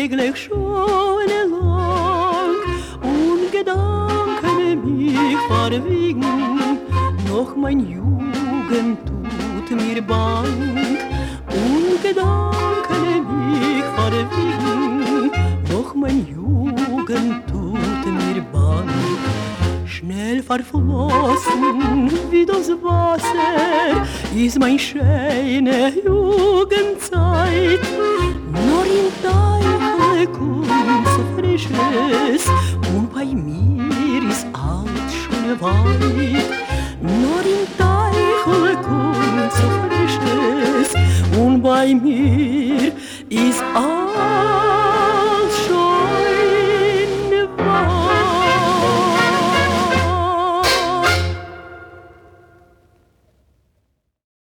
täglich schon lang und Gedanken mich verwiegen, noch mein Jugend tut mir bang und Gedanken mich verwiegen, noch mein Jugend tut mir bang. Schnell verflossen wie das Wasser ist mein schöne Jugendzeit. Nur in Teiche kommt so Frisches und bei mir ist alles schon weit.